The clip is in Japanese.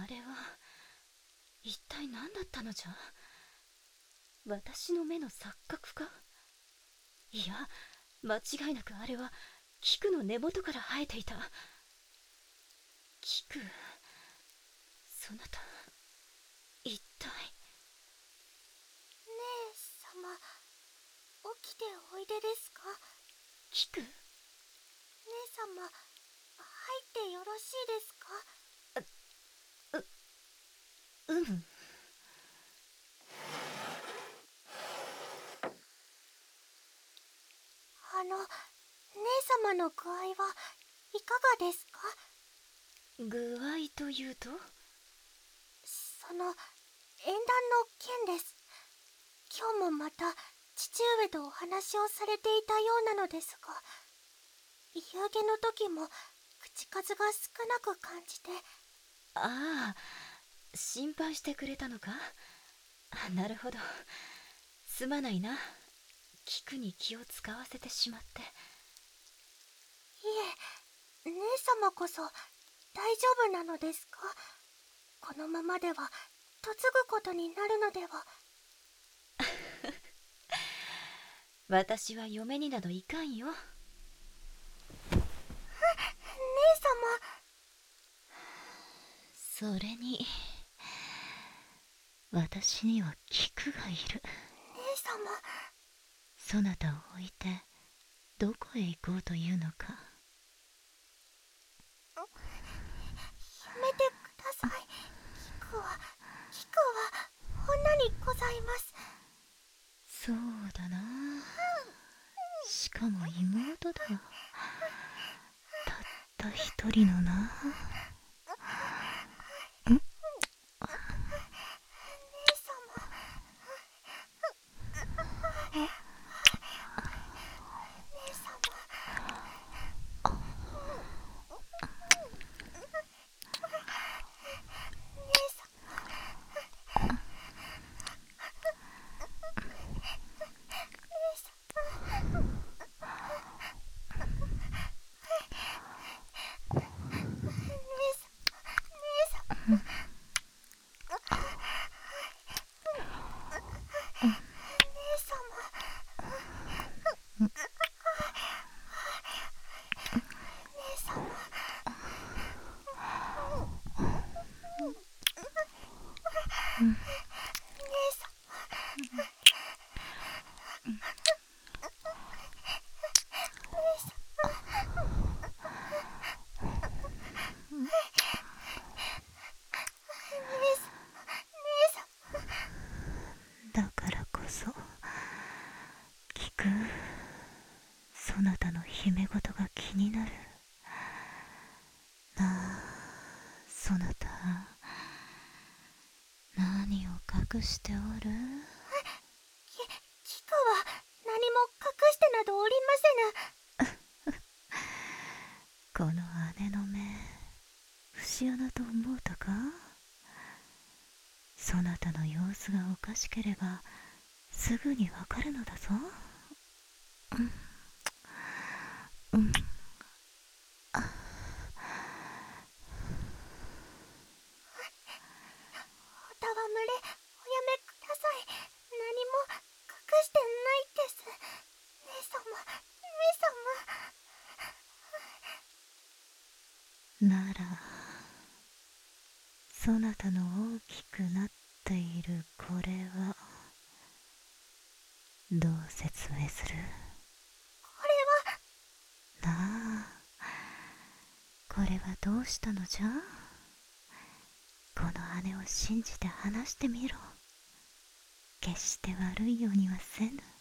あれは一体何だったのじゃ。私の目の錯覚か。いや、間違いなくあれは菊の根元から生えていた。菊、そなた一体。 姉様、起きておいでですか？ 菊、 姉様、入ってよろしいですか？ うん。 姉様の具合はいかがですか？ 具合というと？ 縁談の件です。今日もまた父上とお話をされていたようなのですが、夕げの時も口数が少なく感じて。 ああ、心配してくれたのか。なるほど。すまないな、菊に気を使わせてしまって。 いえ、姉様こそ大丈夫なのですか？このままでは嫁ぐことになるのでは。 私は嫁になどいかんよ。 姉それに私には菊がいる。 姉様。 そなたを置いてどこへ行こうというのか。 やめてください。菊は女にございます。 そうだな。しかも妹だ。たった一人のな。 姉様。姉様。 だからこそ菊、そなたの秘め事が気になる。なあ、そなた何を隠しておる？ 菊は何も隠してなどおりませぬ。 この姉の目、節穴と思うたか？そなたの様子がおかしければすぐにわかるのだぞ。うん。 お戯れ、おやめください。何も隠してないです。姉様、 なら、そなたの大きくなっているこれはどう説明する？ これは。 なあ、これはどうしたのじゃ？この姉を信じて話してみろ。決して悪いようにはせぬ。